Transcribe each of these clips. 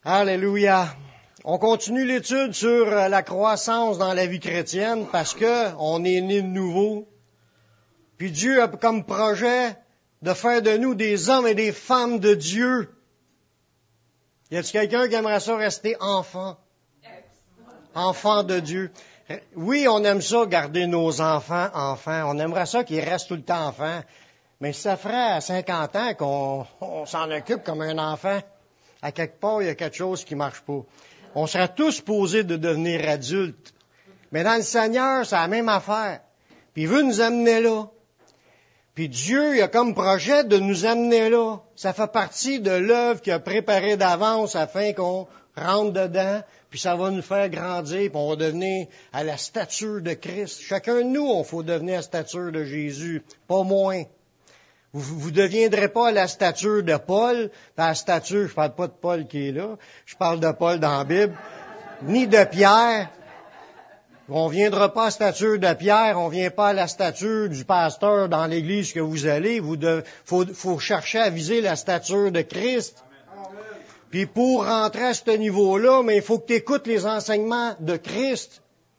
Alléluia. On continue l'étude sur la croissance dans la vie chrétienne parce que on est né de nouveau. Puis Dieu a comme projet de faire de nous des hommes et des femmes de Dieu. Y a-t-il quelqu'un qui aimerait ça rester enfant? Enfant de Dieu. Oui, on aime ça, garder nos enfants enfants. On aimerait ça qu'ils restent tout le temps enfants. Mais ça ferait à 50 ans qu'on s'en occupe comme un enfant. À quelque part, il y a quelque chose qui marche pas. On serait tous posés de devenir adultes. Mais dans le Seigneur, c'est la même affaire. Puis il veut nous amener là. Puis Dieu, il a comme projet de nous amener là. Ça fait partie de l'œuvre qu'il a préparée d'avance afin qu'on rentre dedans. Puis ça va nous faire grandir, puis on va devenir à la stature de Christ. Chacun de nous, il faut devenir à la stature de Jésus, pas moins. Vous ne deviendrez pas à la stature de Paul, à la stature, je parle pas de Paul qui est là, je parle de Paul dans la Bible, ni de Pierre. On ne viendra pas à la stature de Pierre, on ne vient pas à la stature du pasteur dans l'église que vous allez. Faut chercher à viser la stature de Christ. Puis pour rentrer à ce niveau-là, mais il faut que tu écoutes les enseignements de Christ.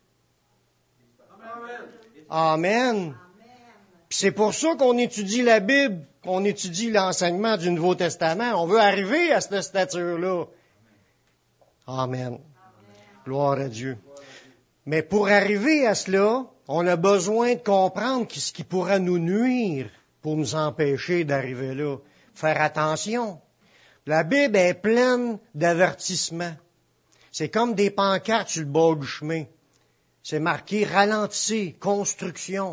Amen. Puis c'est pour ça qu'on étudie la Bible, qu'on étudie l'enseignement du Nouveau Testament. On veut arriver à cette stature-là. Amen. Gloire à Dieu. Mais pour arriver à cela, on a besoin de comprendre ce qui pourra nous nuire pour nous empêcher d'arriver là. Faire attention. La Bible est pleine d'avertissements. C'est comme des pancartes sur le bord du chemin. C'est marqué « Ralentissez, construction ».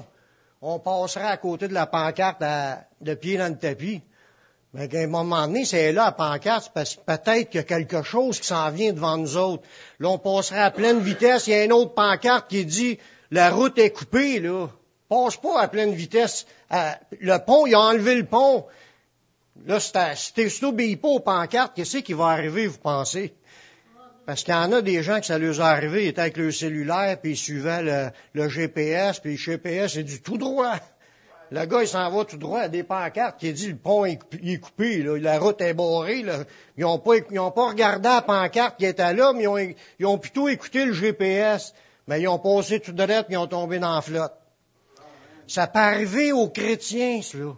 On passerait à côté de la pancarte de pied dans le tapis. Mais à un moment donné, c'est là la pancarte, parce que peut-être qu'il y a quelque chose qui s'en vient devant nous autres. Là, on passerait à pleine vitesse. Il y a une autre pancarte qui dit « La route est coupée, là. Passe pas à pleine vitesse. Le pont, il a enlevé le pont. » Là, si tu n'obéis pas aux pancartes, qu'est-ce qui va arriver, vous pensez? Parce qu'il y en a des gens que ça leur est arrivé, ils étaient avec leur cellulaire, puis ils suivaient le GPS, puis le GPS, c'est du tout droit. Le gars, il s'en va tout droit à des pancartes qui dit le pont est coupé, là, la route est barrée. Là. Ils n'ont pas regardé la pancarte qui était là, mais ils ont plutôt écouté le GPS. Mais ils ont passé tout droit, puis ils ont tombé dans la flotte. Ça peut arriver aux chrétiens, cela.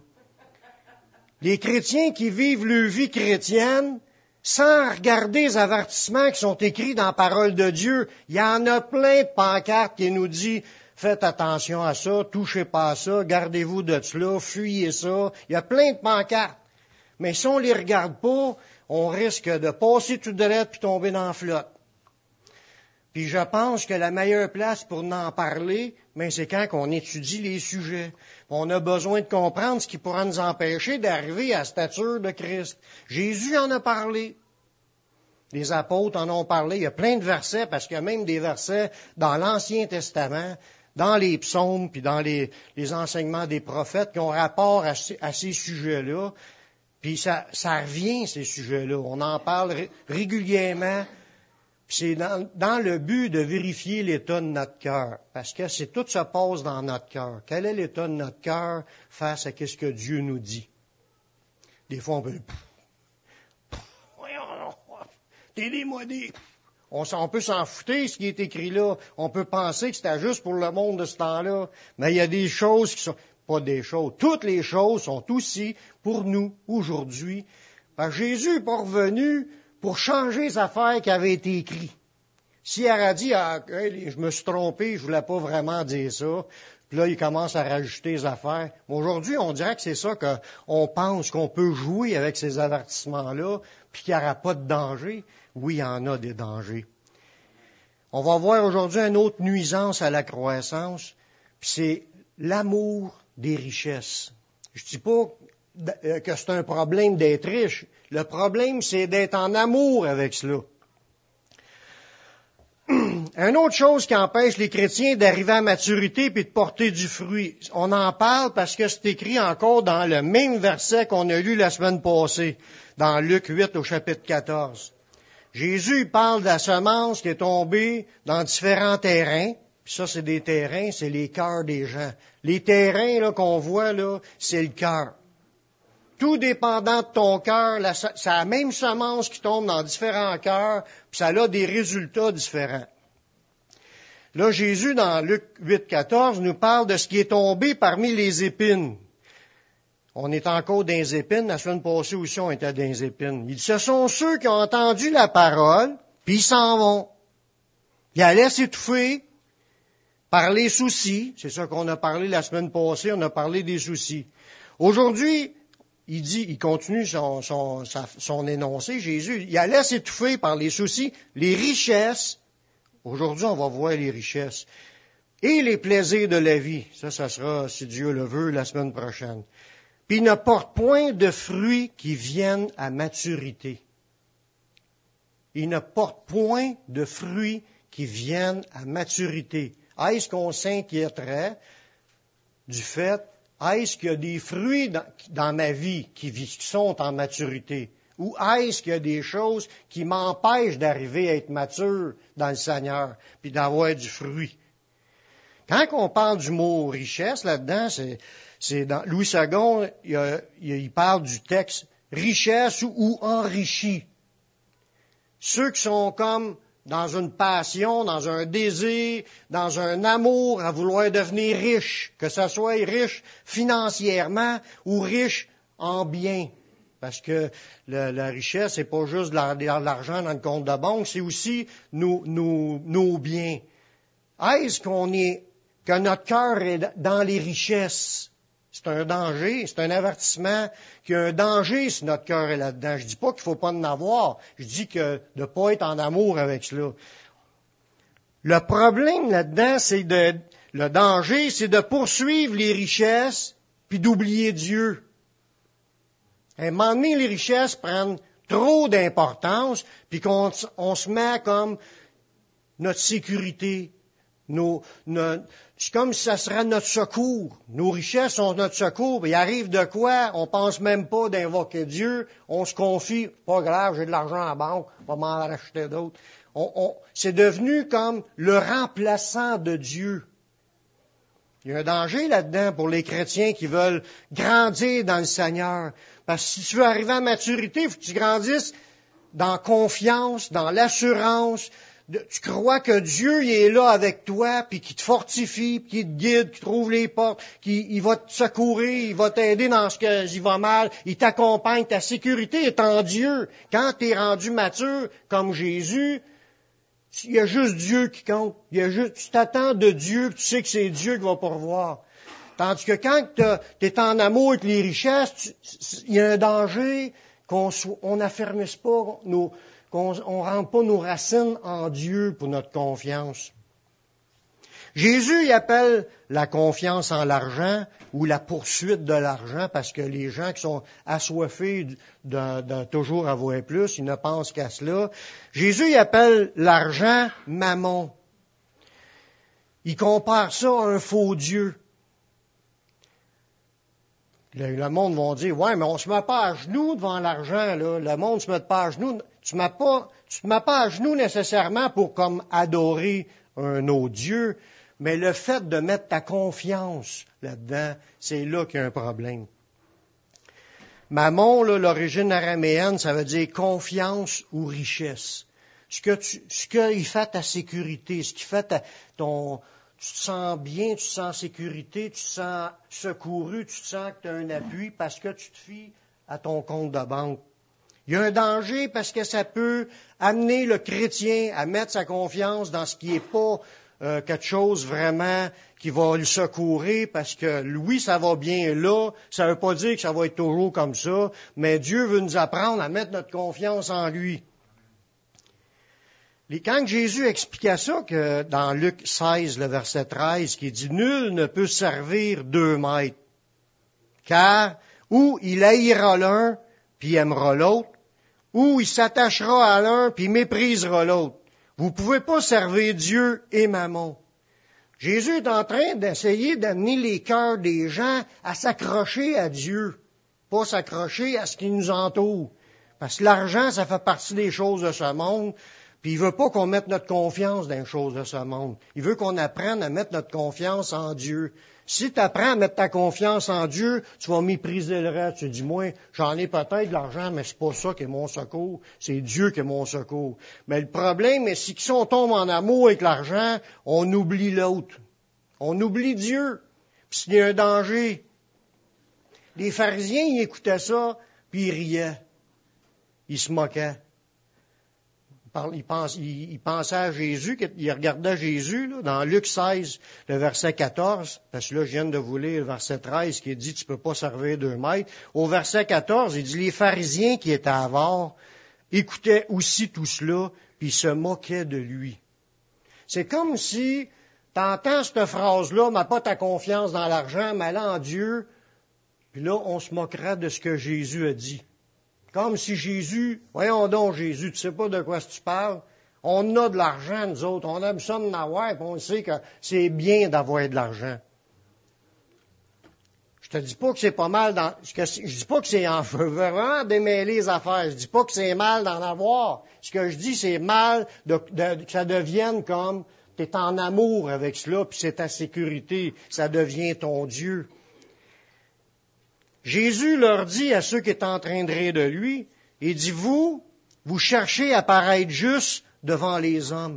Les chrétiens qui vivent leur vie chrétienne, sans regarder les avertissements qui sont écrits dans la parole de Dieu, il y en a plein de pancartes qui nous disent « Faites attention à ça, touchez pas à ça, gardez-vous de cela, fuyez ça ». Il y a plein de pancartes. Mais si on les regarde pas, on risque de passer tout droit puis tomber dans la flotte. Puis je pense que la meilleure place pour en parler, c'est quand on étudie les sujets. On a besoin de comprendre ce qui pourra nous empêcher d'arriver à la stature de Christ. Jésus en a parlé. Les apôtres en ont parlé. Il y a plein de versets, parce qu'il y a même des versets dans l'Ancien Testament, dans les psaumes, puis dans les enseignements des prophètes qui ont rapport à ces sujets-là. Puis ça revient, ces sujets-là. On en parle régulièrement. C'est dans le but de vérifier l'état de notre cœur, parce que tout se passe dans notre cœur. Quel est l'état de notre cœur face à ce que Dieu nous dit? Des fois, on peut... On peut s'en foutre, ce qui est écrit là. On peut penser que c'était juste pour le monde de ce temps-là. Mais il y a des choses qui sont... Pas des choses. Toutes les choses sont aussi pour nous, aujourd'hui. Parce que Jésus n'est pas revenu pour changer les affaires qui avaient été écrites. Si elle a dit, je me suis trompé, je voulais pas vraiment dire ça, puis là, il commence à rajouter les affaires. Mais aujourd'hui, on dirait que c'est ça qu'on pense qu'on peut jouer avec ces avertissements-là, puis qu'il n'y aura pas de danger. Oui, il y en a des dangers. On va voir aujourd'hui une autre nuisance à la croissance, puis c'est l'amour des richesses. Je dis pas que c'est un problème d'être riche. Le problème, c'est d'être en amour avec cela. Une autre chose qui empêche les chrétiens d'arriver à maturité puis de porter du fruit. On en parle parce que c'est écrit encore dans le même verset qu'on a lu la semaine passée, dans Luc 8 au chapitre 14. Jésus parle de la semence qui est tombée dans différents terrains. Puis ça, c'est des terrains, c'est les cœurs des gens. Les terrains là qu'on voit, là, c'est le cœur. tout dépendant de ton cœur, c'est la même semence qui tombe dans différents cœurs, puis ça a des résultats différents. Là, Jésus, dans Luc 8,14, nous parle de ce qui est tombé parmi les épines. On est encore dans les épines. La semaine passée aussi, on était dans les épines. Il dit, ce sont ceux qui ont entendu la parole, puis ils s'en vont. Ils allaient s'étouffer par les soucis. C'est ça qu'on a parlé la semaine passée, on a parlé des soucis. Aujourd'hui, il continue son énoncé, Jésus. Il allait s'étouffer par les soucis, les richesses. Aujourd'hui, on va voir les richesses. Et les plaisirs de la vie. Ça sera, si Dieu le veut, la semaine prochaine. Puis il ne porte point de fruits qui viennent à maturité. Il ne porte point de fruits qui viennent à maturité. Est-ce qu'on s'inquiéterait du fait, est-ce qu'il y a des fruits dans ma vie qui sont en maturité? Ou est-ce qu'il y a des choses qui m'empêchent d'arriver à être mature dans le Seigneur, puis d'avoir du fruit? Quand on parle du mot richesse, là-dedans, c'est dans Louis II, il parle du texte richesse ou enrichi. Ceux qui sont comme dans une passion, dans un désir, dans un amour à vouloir devenir riche, que ce soit riche financièrement ou riche en biens. Parce que la richesse, c'est pas juste de l'argent dans le compte de banque, c'est aussi nos biens. Est-ce que notre cœur est dans les richesses? C'est un danger, c'est un avertissement qu'il y a un danger si notre cœur est là-dedans. Je dis pas qu'il faut pas en avoir. Je dis que de ne pas être en amour avec cela. Le problème là-dedans, le danger, c'est de poursuivre les richesses puis d'oublier Dieu. À un moment donné, les richesses prennent trop d'importance puis qu'on se met comme notre sécurité. C'est comme si ça serait notre secours. Nos richesses sont notre secours. Il arrive de quoi? On pense même pas d'invoquer Dieu. On se confie. Pas grave, j'ai de l'argent en banque. On va m'en racheter d'autres. C'est devenu comme le remplaçant de Dieu. Il y a un danger là-dedans pour les chrétiens qui veulent grandir dans le Seigneur. Parce que si tu veux arriver à maturité, il faut que tu grandisses dans confiance, dans l'assurance. Tu crois que Dieu il est là avec toi, puis qu'il te fortifie, puis qu'il te guide, qu'il trouve les portes, qu'il va te secourir, il va t'aider dans ce qui va mal, il t'accompagne. Ta sécurité est en Dieu. Quand tu es rendu mature, comme Jésus, il y a juste Dieu qui compte. Tu t'attends de Dieu, puis tu sais que c'est Dieu qui va pourvoir. Tandis que quand tu es en amour avec les richesses, il y a un danger qu'on n'affermisse pas qu'on rentre pas nos racines en Dieu pour notre confiance. Jésus il appelle la confiance en l'argent ou la poursuite de l'argent parce que les gens qui sont assoiffés de toujours avoir plus, ils ne pensent qu'à cela. Jésus il appelle l'argent mammon. Il compare ça à un faux Dieu. Le monde va dire, ouais, mais on se met pas à genoux devant l'argent, là. Le monde se met pas à genoux. Tu te mets pas à genoux nécessairement pour comme adorer un autre Dieu, mais le fait de mettre ta confiance là-dedans, c'est là qu'il y a un problème. Mammon, là, l'origine araméenne, ça veut dire confiance ou richesse. Ce qu'il fait ta sécurité, ce qui fait tu te sens bien, tu te sens en sécurité, tu te sens secouru, tu te sens que tu as un appui parce que tu te fies à ton compte de banque. Il y a un danger parce que ça peut amener le chrétien à mettre sa confiance dans ce qui n'est pas quelque chose vraiment qui va le secourir parce que oui, ça va bien là. Ça ne veut pas dire que ça va être toujours comme ça, mais Dieu veut nous apprendre à mettre notre confiance en lui. Quand Jésus expliquait ça, que dans Luc 16, le verset 13, qui dit « Nul ne peut servir 2 maîtres, car ou il haïra l'un, puis aimera l'autre, ou il s'attachera à l'un, puis méprisera l'autre. Vous ne pouvez pas servir Dieu et Mammon. » Jésus est en train d'essayer d'amener les cœurs des gens à s'accrocher à Dieu, pas s'accrocher à ce qui nous entoure. Parce que l'argent, ça fait partie des choses de ce monde. Puis il veut pas qu'on mette notre confiance dans les choses de ce monde. Il veut qu'on apprenne à mettre notre confiance en Dieu. Si tu apprends à mettre ta confiance en Dieu, tu vas mépriser le reste. Tu dis, moi, j'en ai peut-être de l'argent, mais c'est pas ça qui est mon secours. C'est Dieu qui est mon secours. Mais le problème, c'est que si on tombe en amour avec l'argent, on oublie l'autre. On oublie Dieu. Puis s'il y a un danger. Les pharisiens, ils écoutaient ça, puis ils riaient. Ils se moquaient. Ils pensaient à Jésus, ils regardaient Jésus, là, dans Luc 16, le verset 14, parce que là, je viens de vous lire le verset 13, qui dit, tu peux pas servir 2 maîtres. Au verset 14, il dit, les pharisiens qui étaient avares écoutaient aussi tout cela, puis ils se moquaient de lui. C'est comme si, t'entends cette phrase-là, mets pas ta confiance dans l'argent, mais en Dieu, puis là, on se moquera de ce que Jésus a dit. Comme si Jésus, voyons donc Jésus, tu sais pas de quoi tu parles. On a de l'argent, nous autres, on aime ça d'en avoir, puis on sait que c'est bien d'avoir de l'argent. Je te dis pas que c'est pas mal je dis pas que c'est je veux vraiment démêler les affaires. Je dis pas que c'est mal d'en avoir. Ce que je dis, c'est mal que ça devienne comme t'es en amour avec cela, puis c'est ta sécurité. Ça devient ton Dieu. Jésus leur dit à ceux qui étaient en train de rire de lui, il dit, vous cherchez à paraître juste devant les hommes.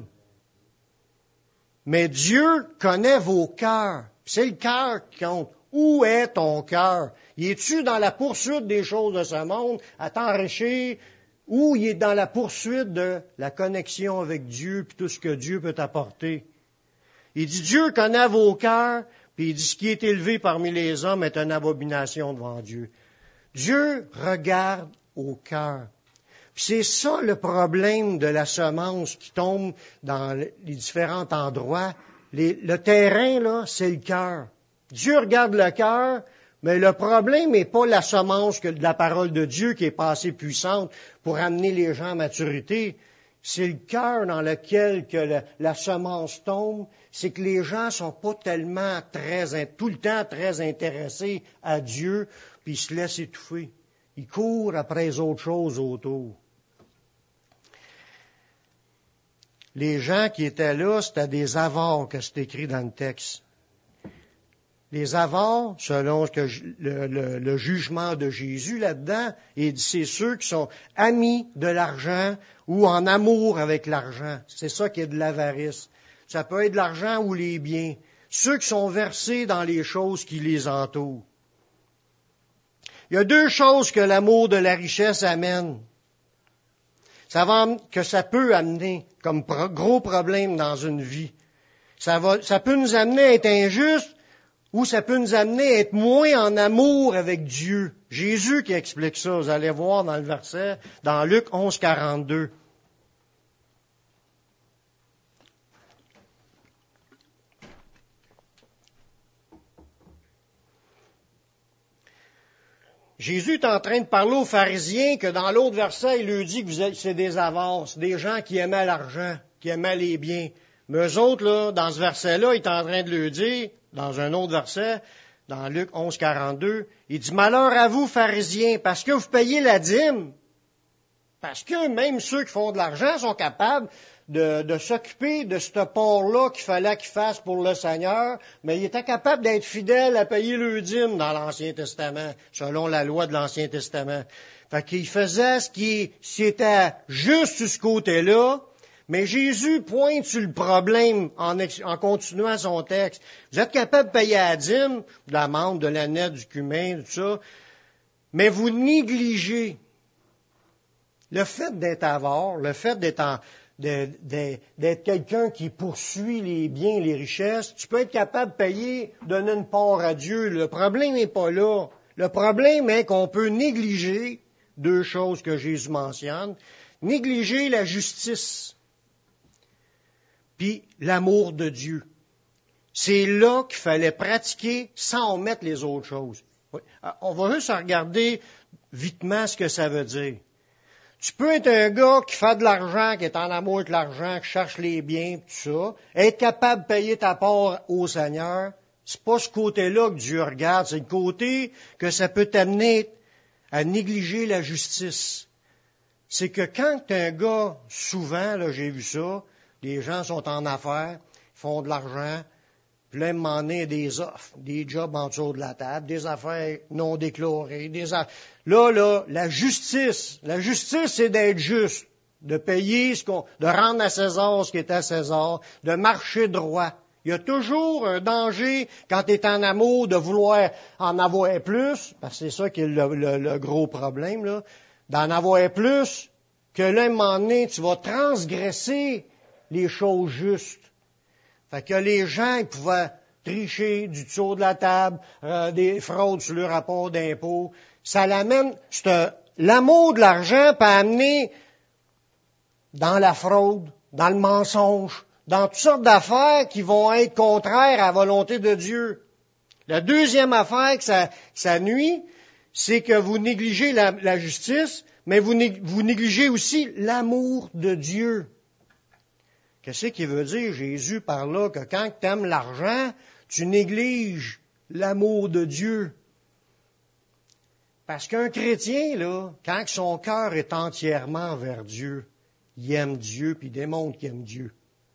Mais Dieu connaît vos cœurs. C'est le cœur qui compte. Où est ton cœur? Y es-tu dans la poursuite des choses de ce monde, à t'enrichir, ou il est dans la poursuite de la connexion avec Dieu, puis tout ce que Dieu peut t'apporter? Il dit, Dieu connaît vos cœurs, puis il dit, ce qui est élevé parmi les hommes est une abomination devant Dieu. Dieu regarde au cœur. Puis c'est ça le problème de la semence qui tombe dans les différents endroits. Le terrain, là, c'est le cœur. Dieu regarde le cœur, mais le problème n'est pas la semence de la parole de Dieu qui est pas assez puissante pour amener les gens à maturité. C'est le cœur dans lequel que la semence tombe. C'est que les gens sont pas tellement tout le temps très intéressés à Dieu, puis ils se laissent étouffer. Ils courent après les autres choses autour. Les gens qui étaient là, c'était des avares que c'est écrit dans le texte. Les avares, selon le jugement de Jésus là-dedans, c'est ceux qui sont amis de l'argent ou en amour avec l'argent. C'est ça qui est de l'avarice. Ça peut être de l'argent ou les biens. Ceux qui sont versés dans les choses qui les entourent. Il y a 2 choses que l'amour de la richesse amène. Que ça peut amener comme gros problème dans une vie. Ça peut nous amener à être injustes, ou ça peut nous amener à être moins en amour avec Dieu. Jésus qui explique ça, vous allez voir dans le verset, dans Luc 11, 42. Jésus est en train de parler aux pharisiens que dans l'autre verset, il leur dit que c'est des avares, c'est des gens qui aimaient l'argent, qui aimaient les biens. Mais eux autres, là, dans ce verset-là, il est en train de leur dire, dans un autre verset, dans Luc 11, 42, il dit, malheur à vous, pharisiens, parce que vous payez la dîme. Parce que même ceux qui font de l'argent sont capables de s'occuper de ce port-là qu'il fallait qu'ils fassent pour le Seigneur, mais ils étaient capables d'être fidèles à payer le dîme dans l'Ancien Testament, selon la loi de l'Ancien Testament. Fait qu'ils faisaient ce qui était juste sur ce côté-là, mais Jésus pointe sur le problème en continuant son texte. Vous êtes capable de payer la dîme, de la menthe, de la nette, du cumin, tout ça, mais vous négligez le fait d'être avare, le fait d'être quelqu'un qui poursuit les biens, les richesses. Tu peux être capable de payer, donner une part à Dieu. Le problème n'est pas là. Le problème est qu'on peut négliger 2 choses que Jésus mentionne. Négliger la justice, puis l'amour de Dieu. C'est là qu'il fallait pratiquer sans omettre les autres choses. On va juste regarder vitement ce que ça veut dire. Tu peux être un gars qui fait de l'argent, qui est en amour avec l'argent, qui cherche les biens, tout ça, être capable de payer ta part au Seigneur. C'est pas ce côté-là que Dieu regarde, c'est le côté que ça peut t'amener à négliger la justice. c'est que quand un gars, souvent, là, j'ai vu ça, les gens sont en affaires, font de l'argent, puis là, à un moment donné, des offres, des jobs en dessous de la table, des affaires non déclarées, Là, la justice, c'est d'être juste, de payer de rendre à César ce qui est à César, de marcher droit. Il y a toujours un danger, quand tu es en amour, de vouloir en avoir plus, parce que c'est ça qui est le gros problème, là, d'en avoir plus, que là, à un moment donné, tu vas transgresser les choses justes. Fait que les gens, ils pouvaient tricher du dessous de la table, des fraudes sur le rapport d'impôt. Ça l'amène, l'amour de l'argent peut amener dans la fraude, dans le mensonge, dans toutes sortes d'affaires qui vont être contraires à la volonté de Dieu. La deuxième affaire que ça nuit, c'est que vous négligez la justice, mais vous négligez aussi l'amour de Dieu. Qu'est-ce qu'il veut dire, Jésus, par là, que quand tu aimes l'argent, tu négliges l'amour de Dieu? Parce qu'un chrétien, là, quand son cœur est entièrement vers Dieu, il aime Dieu, puis il démontre qu'il aime Dieu.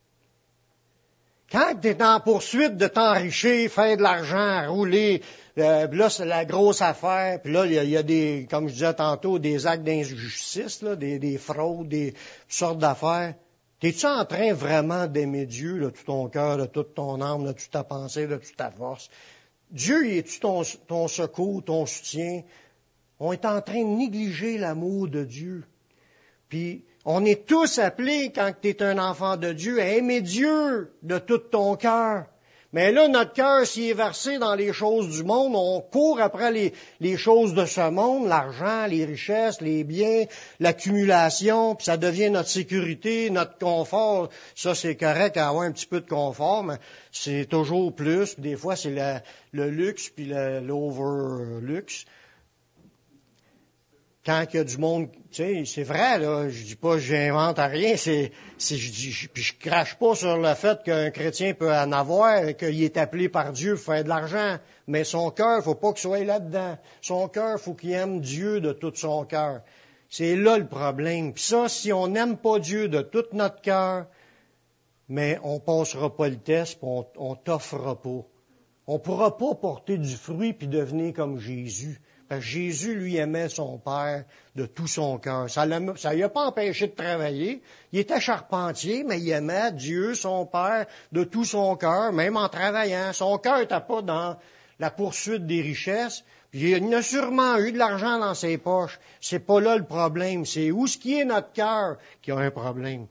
Quand tu es en poursuite de t'enrichir, faire de l'argent, rouler, là, c'est la grosse affaire, puis là, il y a des, comme je disais tantôt, des actes d'injustice, là, des fraudes, des sortes d'affaires. T'es-tu en train vraiment d'aimer Dieu, de tout ton cœur, de toute ton âme, de toute ta pensée, de toute ta force? Dieu, es-tu ton secours, ton soutien? On est en train de négliger l'amour de Dieu. Puis, on est tous appelés, quand tu es un enfant de Dieu, à aimer Dieu de tout ton cœur. Mais là, notre cœur, s'il est versé dans les choses du monde, on court après les choses de ce monde, l'argent, les richesses, les biens, l'accumulation, puis ça devient notre sécurité, notre confort. Ça, c'est correct d'avoir un petit peu de confort, mais c'est toujours plus. Des fois, c'est le luxe, puis l'overluxe. Quand il y a du monde, tu sais, c'est vrai, là, je dis pas, j'invente rien, puis je crache pas sur le fait qu'un chrétien peut en avoir, qu'il est appelé par Dieu pour faire de l'argent, mais son cœur, faut pas qu'il soit là-dedans. Son cœur, faut qu'il aime Dieu de tout son cœur. C'est là le problème. Puis ça, si on n'aime pas Dieu de tout notre cœur, mais on passera pas le test, puis on t'offrera pas. On pourra pas porter du fruit puis devenir comme Jésus. Parce que Jésus, lui, aimait son Père de tout son cœur. Ça lui a pas empêché de travailler. Il était charpentier, mais il aimait Dieu, son Père, de tout son cœur, même en travaillant. Son cœur n'était pas dans la poursuite des richesses. Puis il a sûrement eu de l'argent dans ses poches. C'est pas là le problème. C'est où ce qui est notre cœur qui a un problème.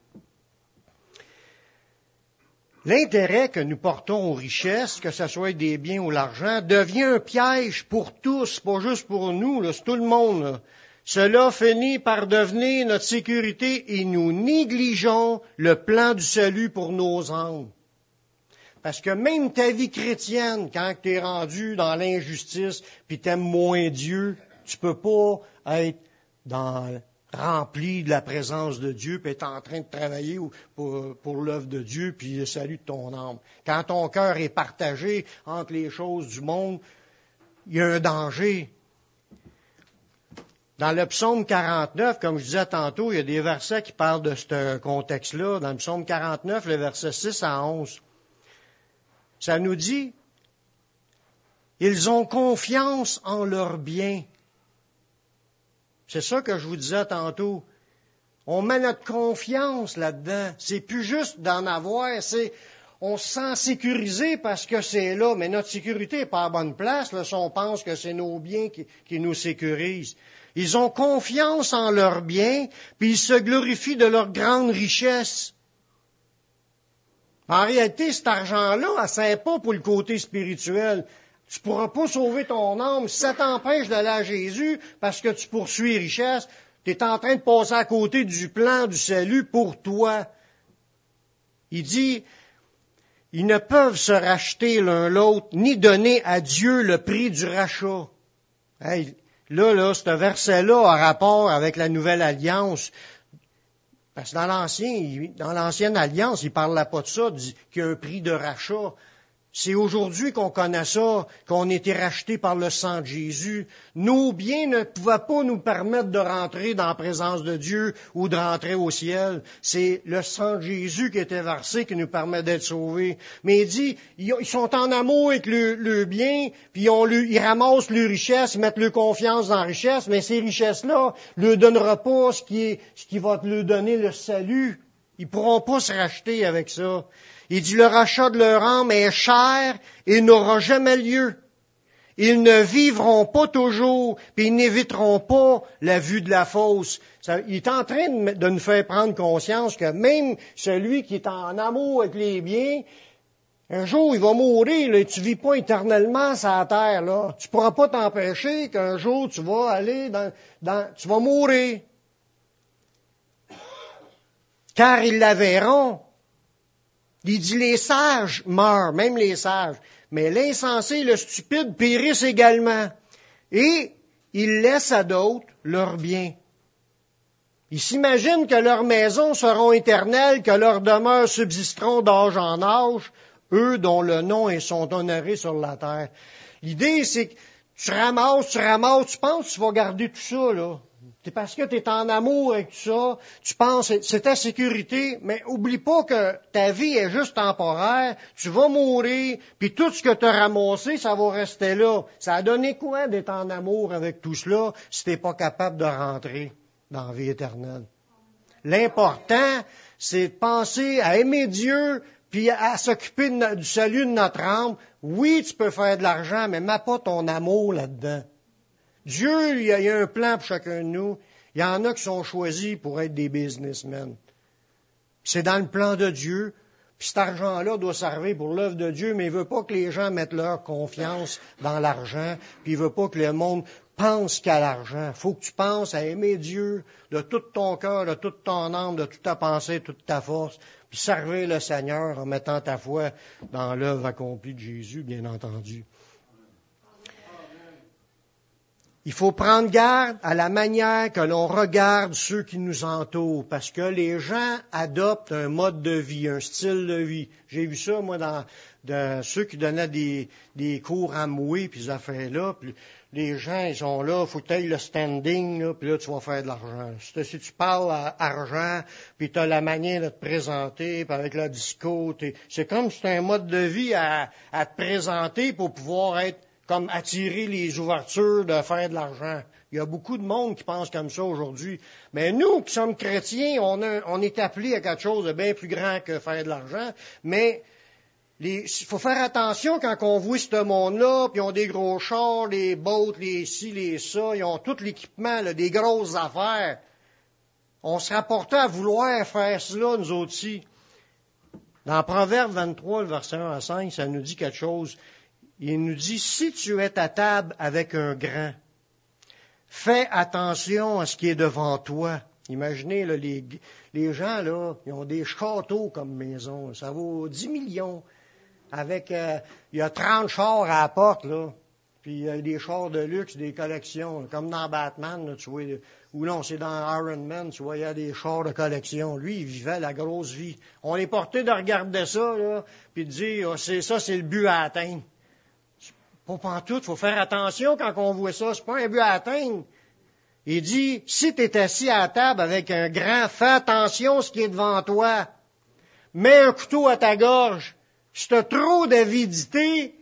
L'intérêt que nous portons aux richesses, que ce soit des biens ou l'argent, devient un piège pour tous, pas juste pour nous, là, c'est tout le monde. Là. Cela finit par devenir notre sécurité et nous négligeons le plan du salut pour nos âmes. Parce que même ta vie chrétienne, quand tu es rendu dans l'injustice puis t'aimes moins Dieu, tu peux pas être rempli de la présence de Dieu, puis être en train de travailler pour l'œuvre de Dieu, puis le salut de ton âme. Quand ton cœur est partagé entre les choses du monde, il y a un danger. Dans le psaume 49, comme je disais tantôt, il y a des versets qui parlent de ce contexte-là. Dans le psaume 49, le verset 6 à 11, ça nous dit, « Ils ont confiance en leurs biens. » C'est ça que je vous disais tantôt. On met notre confiance là-dedans. C'est plus juste d'en avoir, on se sent sécurisé parce que c'est là, mais notre sécurité n'est pas à bonne place, là, si on pense que c'est nos biens qui nous sécurisent. Ils ont confiance en leurs biens, puis ils se glorifient de leur grande richesse. En réalité, cet argent-là, ça ne sert pas pour le côté spirituel. Tu ne pourras pas sauver ton âme si ça t'empêche d'aller à Jésus parce que tu poursuis richesse. Tu es en train de passer à côté du plan du salut pour toi. Il dit, ils ne peuvent se racheter l'un l'autre, ni donner à Dieu le prix du rachat. Hey, là, ce verset-là a rapport avec la nouvelle alliance. Parce que dans l'ancienne alliance, il ne parlait pas de ça, qu'il y a un prix de rachat. C'est aujourd'hui qu'on connaît ça, qu'on a été racheté par le sang de Jésus. Nos biens ne pouvaient pas nous permettre de rentrer dans la présence de Dieu ou de rentrer au ciel. C'est le sang de Jésus qui était versé qui nous permet d'être sauvés. Mais il dit, ils sont en amour avec le bien, puis ils ramassent leur richesse, ils mettent leur confiance dans la richesse, mais ces richesses-là ne leur donnera pas ce qui va leur donner le salut. Ils pourront pas se racheter avec ça. Il dit, le rachat de leur âme est cher et n'aura jamais lieu. Ils ne vivront pas toujours, puis ils n'éviteront pas la vue de la fosse. Il est en train de nous faire prendre conscience que même celui qui est en amour avec les biens, un jour, il va mourir, là, tu vis pas éternellement sur la terre, là. Tu pourras pas t'empêcher qu'un jour, tu vas aller tu vas mourir. Car ils la verront. Il dit, les sages meurent, même les sages, mais l'insensé et le stupide périssent également. Et ils laissent à d'autres leurs biens. Ils s'imaginent que leurs maisons seront éternelles, que leurs demeures subsisteront d'âge en âge, eux dont le nom et sont honorés sur la terre. L'idée, c'est que tu ramasses, tu penses que tu vas garder tout ça, là. C'est parce que tu es en amour avec tout ça, tu penses c'est ta sécurité, mais oublie pas que ta vie est juste temporaire, tu vas mourir, puis tout ce que tu as ramassé, ça va rester là. Ça a donné quoi d'être en amour avec tout cela si tu n'es pas capable de rentrer dans la vie éternelle? L'important, c'est de penser à aimer Dieu, puis à s'occuper du salut de notre âme. Oui, tu peux faire de l'argent, mais mets pas ton amour là-dedans. Dieu, il y a un plan pour chacun de nous. Il y en a qui sont choisis pour être des businessmen. C'est dans le plan de Dieu. Puis cet argent-là doit servir pour l'œuvre de Dieu, mais il veut pas que les gens mettent leur confiance dans l'argent. Puis il veut pas que le monde pense qu'à l'argent. Il faut que tu penses à aimer Dieu de tout ton cœur, de toute ton âme, de toute ta pensée, de toute ta force. Puis servir le Seigneur en mettant ta foi dans l'œuvre accomplie de Jésus, bien entendu. Il faut prendre garde à la manière que l'on regarde ceux qui nous entourent, parce que les gens adoptent un mode de vie, un style de vie. J'ai vu ça, moi, dans ceux qui donnaient des cours à mouer, puis ces affaires-là, puis les gens, ils sont là, faut que tu ailles le standing, là, puis là, tu vas faire de l'argent. Si tu parles à argent, puis tu as la manière de te présenter, puis avec le discours, c'est comme si tu as un mode de vie à te présenter pour pouvoir être comme attirer les ouvertures de faire de l'argent. Il y a beaucoup de monde qui pense comme ça aujourd'hui. Mais nous, qui sommes chrétiens, on est appelés à quelque chose de bien plus grand que faire de l'argent. Mais il faut faire attention quand on voit ce monde-là, puis ils ont des gros chars, les boats, les ci, les ça, ils ont tout l'équipement, là, des grosses affaires. On se rapportait à vouloir faire cela, nous autres aussi. Dans Proverbe 23, le verset 1 à 5, ça nous dit quelque chose. Il nous dit, si tu es à table avec un grand, fais attention à ce qui est devant toi. Imaginez, là, les gens, là, ils ont des châteaux comme maison. Ça vaut 10 millions. Avec, il y a 30 chars à la porte, là. Puis il y a des chars de luxe, des collections. Comme dans Batman, là, tu vois. Ou non, c'est dans Iron Man, tu vois, il y a des chars de collection. Lui, il vivait la grosse vie. On est porté de regarder ça, là, puis de dire, c'est le but à atteindre. Pas pantoute, faut faire attention quand on voit ça. C'est pas un but à atteindre. Il dit, si tu es assis à la table avec un grand, fais attention à ce qui est devant toi. Mets un couteau à ta gorge. Si tu as trop d'avidité,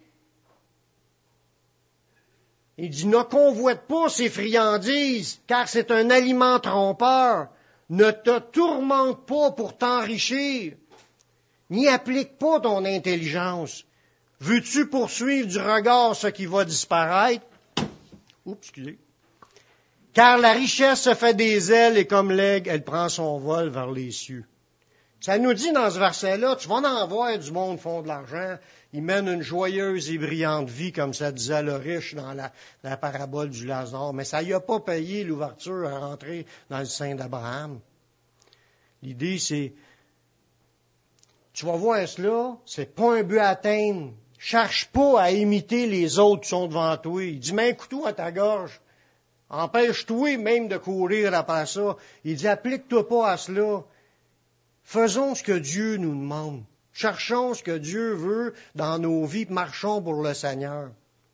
il dit, ne convoite pas ces friandises, car c'est un aliment trompeur. Ne te tourmente pas pour t'enrichir. N'y applique pas ton intelligence. Veux-tu poursuivre du regard ce qui va disparaître? Oups, excusez. Car la richesse se fait des ailes et comme l'aigle, elle prend son vol vers les cieux. Ça nous dit dans ce verset-là, tu vas en voir du monde qui font de l'argent, ils mènent une joyeuse et brillante vie, comme ça disait le riche dans la parabole du Lazare, mais ça y a pas payé l'ouverture à rentrer dans le sein d'Abraham. L'idée, c'est, tu vas voir cela, c'est pas un but à atteindre. Cherche pas à imiter les autres qui sont devant toi. Il dit, mets un couteau à ta gorge. Empêche-toi même de courir après ça. Il dit, applique-toi pas à cela. Faisons ce que Dieu nous demande. Cherchons ce que Dieu veut dans nos vies, marchons pour le Seigneur.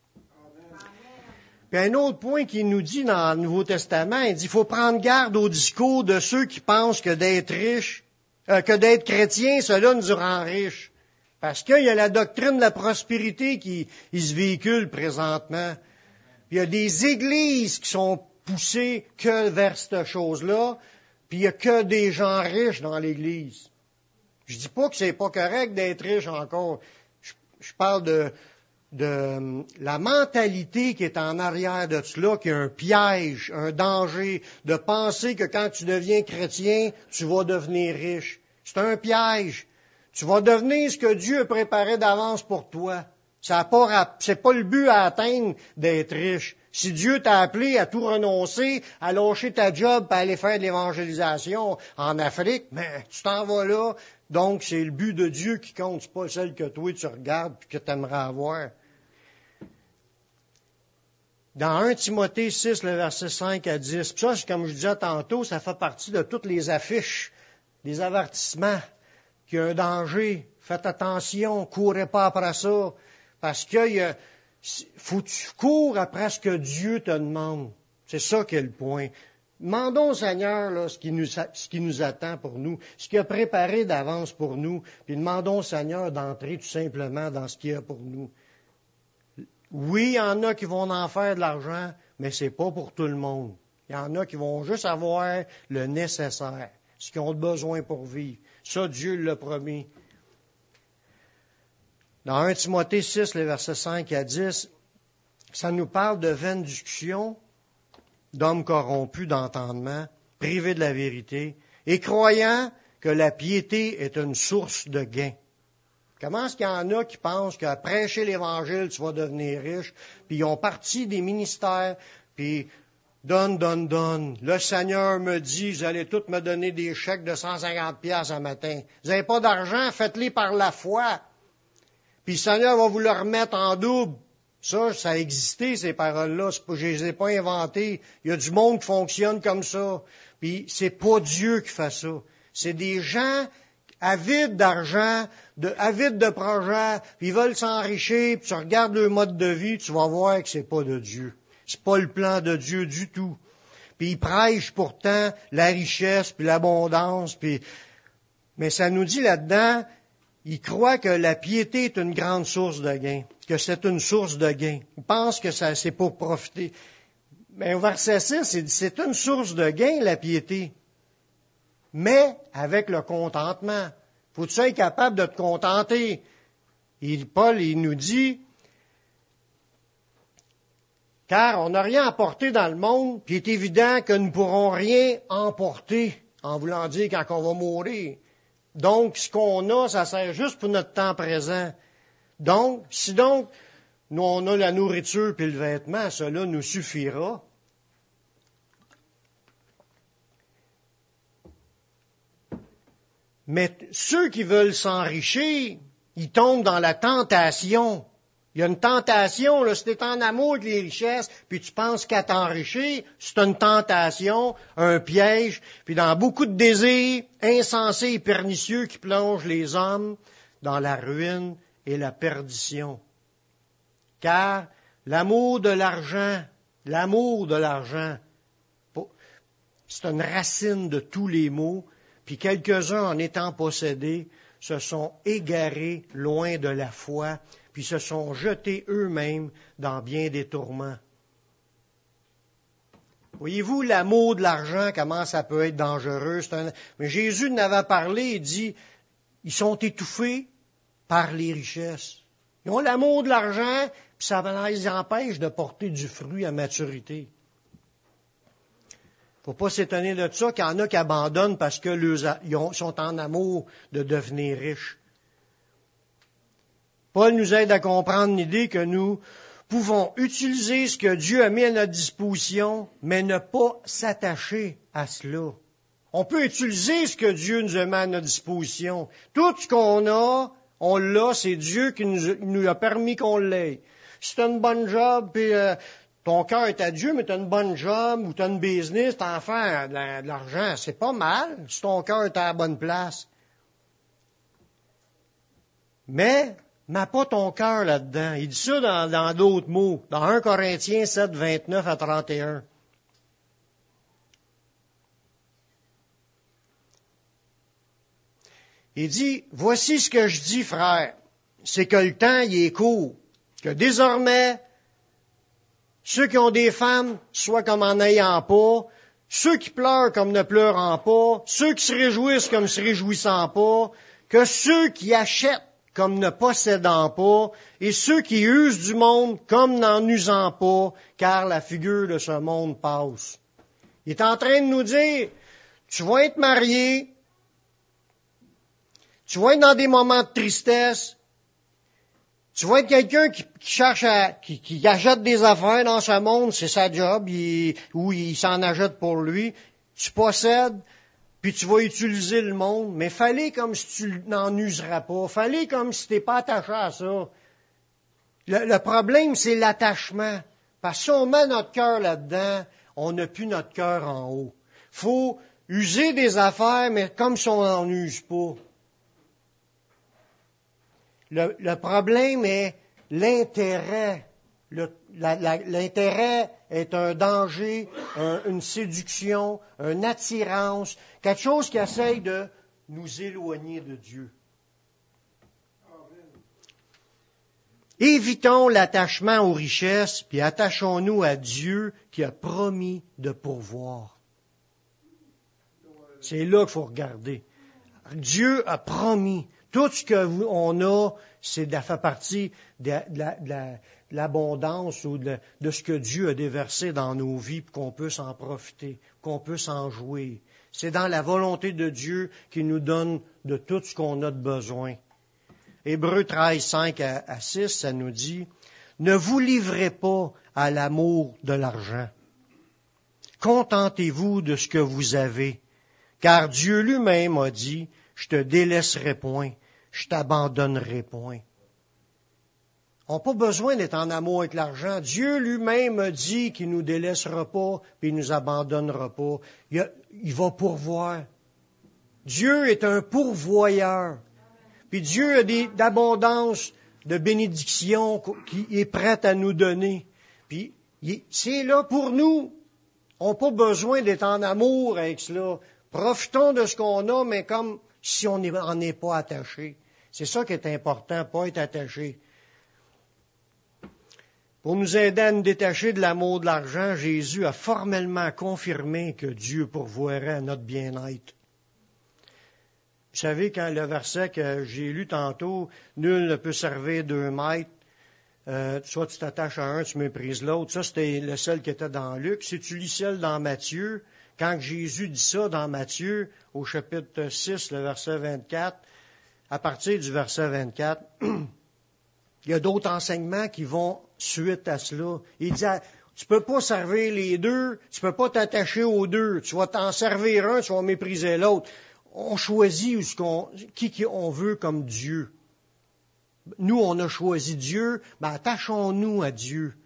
Puis un autre point qu'il nous dit dans le Nouveau Testament, il dit, il faut prendre garde au discours de ceux qui pensent que d'être riche, que d'être chrétien, cela nous rend riches. Parce qu'il y a la doctrine de la prospérité qui se véhicule présentement. Puis il y a des églises qui sont poussées que vers cette chose-là, puis il y a que des gens riches dans l'église. Je dis pas que c'est pas correct d'être riche encore. Je parle de la mentalité qui est en arrière de cela, qui est un piège, un danger, de penser que quand tu deviens chrétien, tu vas devenir riche. C'est un piège. Tu vas devenir ce que Dieu a préparé d'avance pour toi. C'est pas le but à atteindre d'être riche. Si Dieu t'a appelé à tout renoncer, à lâcher ta job et à aller faire de l'évangélisation en Afrique, mais tu t'en vas là. Donc, c'est le but de Dieu qui compte, c'est pas celle que toi tu regardes et que tu aimerais avoir. Dans 1 Timothée 6, le verset 5 à 10, puis ça, comme je disais tantôt, ça fait partie de toutes les affiches, des avertissements, qu'il y a un danger, faites attention, courez pas après ça, parce que faut que tu cours après ce que Dieu te demande. C'est ça qui est le point. Demandons au Seigneur là, ce qui nous attend pour nous, ce qu'il a préparé d'avance pour nous, puis demandons au Seigneur d'entrer tout simplement dans ce qu'il y a pour nous. Oui, il y en a qui vont en faire de l'argent, mais c'est pas pour tout le monde. Il y en a qui vont juste avoir le nécessaire, ce qu'ils ont besoin pour vivre. Ça, Dieu l'a promis. Dans 1 Timothée 6, les versets 5 à 10, ça nous parle de vaines discussions, d'hommes corrompus d'entendement, privés de la vérité, et croyant que la piété est une source de gain. Comment est-ce qu'il y en a qui pensent qu'à prêcher l'Évangile, tu vas devenir riche, puis ils ont parti des ministères, puis donne. Le Seigneur me dit, vous allez tous me donner des chèques de 150 piastres un matin. Vous n'avez pas d'argent, faites-les par la foi. Puis le Seigneur va vous le remettre en double. Ça a existé, ces paroles-là. Je les ai pas inventées. Il y a du monde qui fonctionne comme ça. Puis c'est pas Dieu qui fait ça. C'est des gens avides d'argent, avides de projets, puis ils veulent s'enrichir, puis tu regardes leur mode de vie, tu vas voir que c'est pas de Dieu. C'est pas le plan de Dieu du tout. Puis ils prêchent pourtant la richesse, puis l'abondance, mais ça nous dit là-dedans, ils croient que la piété est une grande source de gain, que c'est une source de gain. Ils pensent que ça, c'est pour profiter. Mais au verset 6, c'est une source de gain, la piété. Mais avec le contentement. Faut-tu être capable de te contenter? Paul, il nous dit, car on n'a rien apporté dans le monde, puis il est évident que nous ne pourrons rien emporter, en voulant dire quand on va mourir. Donc, ce qu'on a, ça sert juste pour notre temps présent. Donc, si nous, on a la nourriture puis le vêtement, cela nous suffira. Mais ceux qui veulent s'enrichir, ils tombent dans la tentation. Il y a une tentation, là, si tu es en amour avec les richesses, puis tu penses qu'à t'enrichir, c'est une tentation, un piège, puis dans beaucoup de désirs insensés et pernicieux qui plongent les hommes dans la ruine et la perdition. Car l'amour de l'argent, c'est une racine de tous les maux, puis quelques-uns en étant possédés se sont égarés loin de la foi, puis se sont jetés eux-mêmes dans bien des tourments. Voyez-vous l'amour de l'argent, comment ça peut être dangereux? Mais Jésus en avait parlé, il dit, ils sont étouffés par les richesses. Ils ont l'amour de l'argent, puis ça les empêche de porter du fruit à maturité. Faut pas s'étonner de ça qu'il y en a qui abandonnent parce que ils sont en amour de devenir riches. Paul nous aide à comprendre l'idée que nous pouvons utiliser ce que Dieu a mis à notre disposition, mais ne pas s'attacher à cela. On peut utiliser ce que Dieu nous a mis à notre disposition. Tout ce qu'on a, on l'a, c'est Dieu qui nous a permis qu'on l'ait. Si tu as une bonne job, puis ton cœur est à Dieu, mais tu as une bonne job ou tu as une business, tu en fais de l'argent, c'est pas mal si ton cœur est à la bonne place. Mais, mets pas ton cœur là-dedans. Il dit ça dans d'autres mots, dans 1 Corinthiens 7, 29 à 31. Il dit, voici ce que je dis, frère, c'est que le temps, il est court, que désormais, ceux qui ont des femmes, soient comme en n'ayant pas, ceux qui pleurent comme ne pleurant pas, ceux qui se réjouissent comme se réjouissant pas, que ceux qui achètent comme ne possédant pas, et ceux qui usent du monde comme n'en usant pas, car la figure de ce monde passe. Il est en train de nous dire, tu vas être marié, tu vas être dans des moments de tristesse, tu vas être quelqu'un qui cherche qui achète des affaires dans ce monde, c'est sa job, ou il s'en achète pour lui. Tu possèdes, puis tu vas utiliser le monde, mais fallait comme si tu n'en useras pas. Fallait comme si t'es pas attaché à ça. Le problème, c'est l'attachement. Parce que si on met notre cœur là-dedans, on n'a plus notre cœur en haut. Faut user des affaires, mais comme si on n'en use pas. Le problème est l'intérêt. L'intérêt est un danger, une séduction, une attirance, quelque chose qui essaye de nous éloigner de Dieu. Évitons l'attachement aux richesses, puis attachons-nous à Dieu qui a promis de pourvoir. C'est là qu'il faut regarder. Dieu a promis. Tout ce qu'on a, c'est de faire partie de l'abondance ou de ce que Dieu a déversé dans nos vies pour qu'on puisse en profiter, qu'on puisse en jouir. C'est dans la volonté de Dieu qu'il nous donne de tout ce qu'on a de besoin. Hébreux 13, 5 à 6, ça nous dit, « Ne vous livrez pas à l'amour de l'argent. Contentez-vous de ce que vous avez, car Dieu lui-même a dit, « Je te délaisserai point. Je t'abandonnerai point. » On n'a pas besoin d'être en amour avec l'argent. Dieu lui-même a dit qu'il ne nous délaissera pas et il ne nous abandonnera pas. Il va pourvoir. Dieu est un pourvoyeur. Puis Dieu a d'abondance de bénédictions qu'il est prêt à nous donner. Puis c'est là pour nous. On n'a pas besoin d'être en amour avec cela. Profitons de ce qu'on a, mais comme si on n'en est pas attaché. C'est ça qui est important, pas être attaché. Pour nous aider à nous détacher de l'amour de l'argent, Jésus a formellement confirmé que Dieu pourvoirait à notre bien-être. Vous savez, quand le verset que j'ai lu tantôt, « Nul ne peut servir 2 maîtres », soit tu t'attaches à un, tu méprises l'autre. Ça, c'était le seul qui était dans Luc. Si tu lis celle dans Matthieu, quand Jésus dit ça dans Matthieu, au chapitre 6, le verset 24, à partir du verset 24, il y a d'autres enseignements qui vont suite à cela. Il dit, tu peux pas servir les deux, tu peux pas t'attacher aux deux. Tu vas t'en servir un, tu vas mépriser l'autre. On choisit qui on veut comme Dieu. Nous, on a choisi Dieu, ben attachons-nous à Dieu.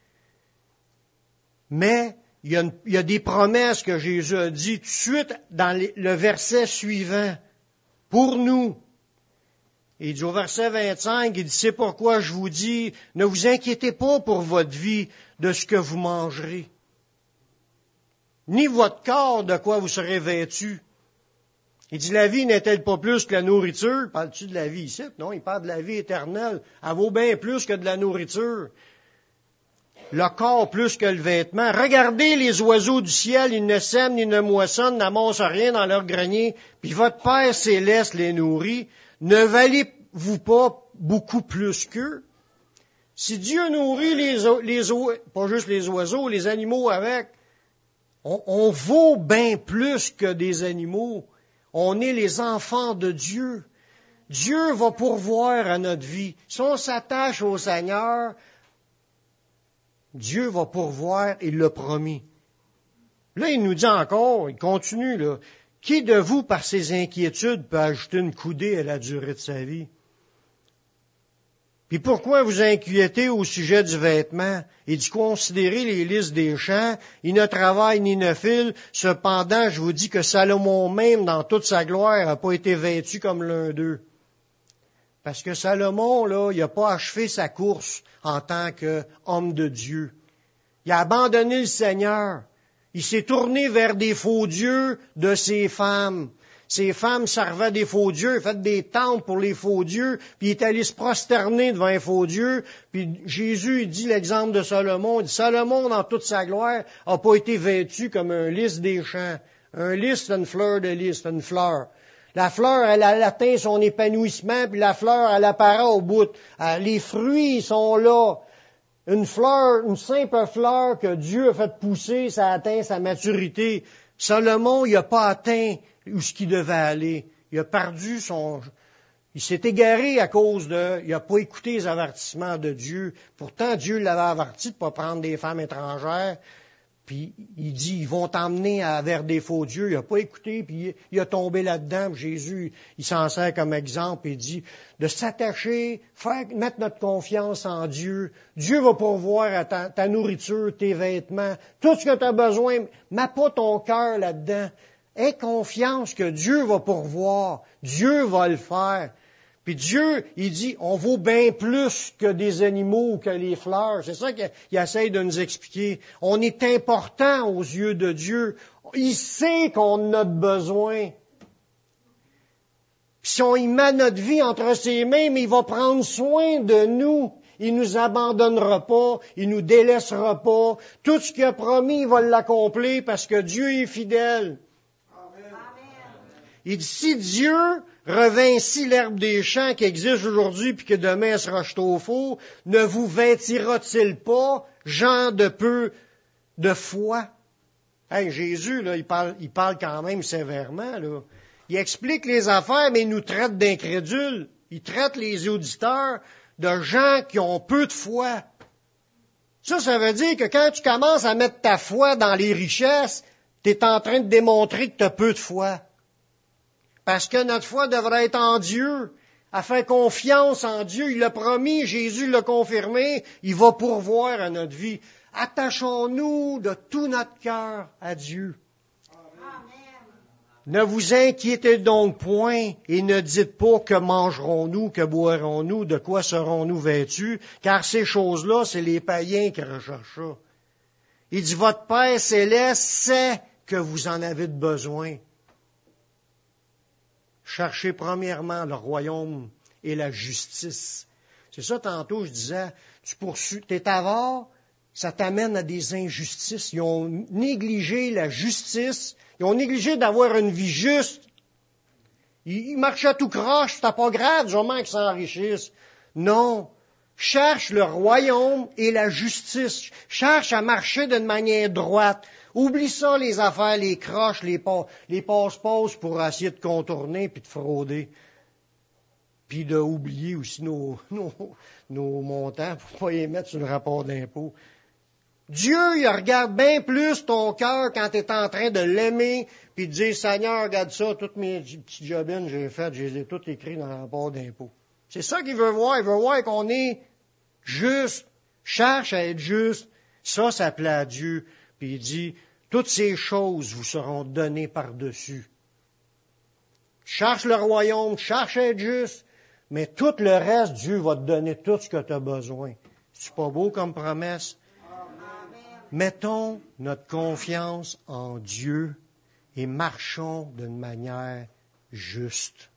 Mais il y a des promesses que Jésus a dit tout de suite dans le verset suivant. Pour nous. Il dit au verset 25, il dit, c'est pourquoi je vous dis, ne vous inquiétez pas pour votre vie de ce que vous mangerez, ni votre corps de quoi vous serez vêtus. Il dit, la vie n'est-elle pas plus que la nourriture? Parles-tu de la vie ici? Non, il parle de la vie éternelle. Elle vaut bien plus que de la nourriture. Le corps plus que le vêtement. Regardez les oiseaux du ciel, ils ne sèment ni ne moissonnent, n'amassent rien dans leur grenier, puis votre Père céleste les nourrit. Ne valez-vous pas beaucoup plus qu'eux? Si Dieu nourrit pas juste les oiseaux, les animaux avec, on vaut bien plus que des animaux. On est les enfants de Dieu. Dieu va pourvoir à notre vie. Si on s'attache au Seigneur, Dieu va pourvoir, il l'a promis. Là, il nous dit encore, il continue, là, qui de vous, par ses inquiétudes, peut ajouter une coudée à la durée de sa vie? Puis pourquoi vous inquiétez au sujet du vêtement? Il dit, considérez les lys des champs, ils ne travaillent ni ne filent. Cependant, je vous dis que Salomon même, dans toute sa gloire, n'a pas été vêtu comme l'un d'eux. Parce que Salomon, là, il n'a pas achevé sa course en tant qu'homme de Dieu. Il a abandonné le Seigneur. Il s'est tourné vers des faux dieux de ses femmes. Ses femmes servaient des faux dieux, faisaient des temples pour les faux dieux, puis il est allé se prosterner devant un faux dieu. Puis Jésus, il dit l'exemple de Salomon. Il dit, Salomon, dans toute sa gloire, n'a pas été vêtu comme un lys des champs. Un lys, c'est une fleur de lys, c'est une fleur. La fleur, elle atteint son épanouissement, puis la fleur, elle apparaît au bout. Les fruits sont là. Une fleur, une simple fleur que Dieu a fait pousser, ça atteint sa maturité. Salomon, il n'a pas atteint où ce qu'il devait aller. Il a perdu il s'est égaré à cause il n'a pas écouté les avertissements de Dieu. Pourtant, Dieu l'avait averti de ne pas prendre des femmes étrangères. Puis il dit, ils vont t'emmener vers des faux dieux. Il n'a pas écouté, puis il a tombé là-dedans. Puis Jésus, il s'en sert comme exemple et dit de s'attacher, mettre notre confiance en Dieu. Dieu va pourvoir à ta nourriture, tes vêtements, tout ce que tu as besoin. Mets pas ton cœur là-dedans. Aie confiance que Dieu va pourvoir. Dieu va le faire. Puis Dieu, il dit, on vaut bien plus que des animaux ou que les fleurs. C'est ça qu'il essaye de nous expliquer. On est important aux yeux de Dieu. Il sait qu'on a besoin. Puis si on y met notre vie entre ses mains, mais il va prendre soin de nous. Il nous abandonnera pas, il nous délaissera pas. Tout ce qu'il a promis, il va l'accomplir parce que Dieu est fidèle. Amen. Il dit, si Dieu revint ainsi l'herbe des champs qui existe aujourd'hui puis que demain elle sera jetée au four, ne vous vêtira-t-il pas, gens de peu de foi? Hey, Jésus, là, il parle quand même sévèrement, là. Il explique les affaires, mais il nous traite d'incrédules. Il traite les auditeurs de gens qui ont peu de foi. Ça veut dire que quand tu commences à mettre ta foi dans les richesses, tu es en train de démontrer que tu as peu de foi. Parce que notre foi devrait être en Dieu, à faire confiance en Dieu. Il l'a promis, Jésus l'a confirmé, il va pourvoir à notre vie. Attachons-nous de tout notre cœur à Dieu. Amen. Ne vous inquiétez donc point et ne dites pas que mangerons-nous, que boirons-nous, de quoi serons-nous vêtus, car ces choses-là, c'est les païens qui recherchent ça. Il dit, votre Père céleste sait que vous en avez de besoin. Cherchez premièrement le royaume et la justice. C'est ça, tantôt, je disais, t'es avare, ça t'amène à des injustices. Ils ont négligé la justice. Ils ont négligé d'avoir une vie juste. Ils marchaient tout croche, c'était pas grave, du moment qu'ils s'enrichissent. Non. Cherche le royaume et la justice. Cherche à marcher d'une manière droite. Oublie ça, les affaires, les croches, les passe-passe pour essayer de contourner puis de frauder. Puis d'oublier aussi nos montants pour pas les mettre sur le rapport d'impôt. Dieu, il regarde bien plus ton cœur quand tu es en train de l'aimer puis de dire, Seigneur, regarde ça, toutes mes petites jobines que j'ai faites, je les ai toutes écrites dans le rapport d'impôt. C'est ça qu'il veut voir. Il veut voir qu'on est juste. Cherche à être juste. Ça plaît à Dieu. Puis il dit, toutes ces choses vous seront données par-dessus. Cherche le royaume, cherche à être juste, mais tout le reste, Dieu va te donner tout ce que tu as besoin. C'est pas beau comme promesse? Amen. Mettons notre confiance en Dieu et marchons d'une manière juste.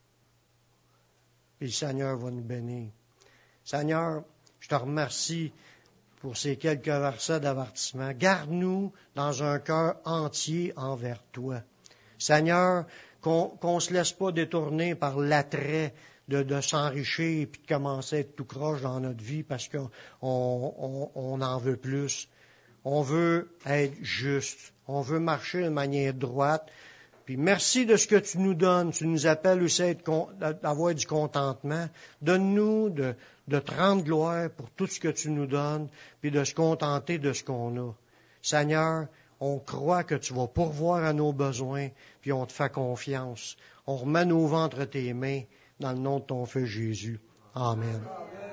Et le Seigneur va nous bénir. Seigneur, je te remercie pour ces quelques versets d'avertissement. Garde-nous dans un cœur entier envers toi. Seigneur, qu'on ne se laisse pas détourner par l'attrait de s'enrichir et puis de commencer à être tout croche dans notre vie parce qu'on en veut plus. On veut être juste. On veut marcher de manière droite. Puis merci de ce que tu nous donnes. Tu nous appelles aussi à avoir du contentement. Donne-nous de te rendre gloire pour tout ce que tu nous donnes, puis de se contenter de ce qu'on a. Seigneur, on croit que tu vas pourvoir à nos besoins, puis on te fait confiance. On remet nos ventres à tes mains, dans le nom de ton Fils Jésus. Amen.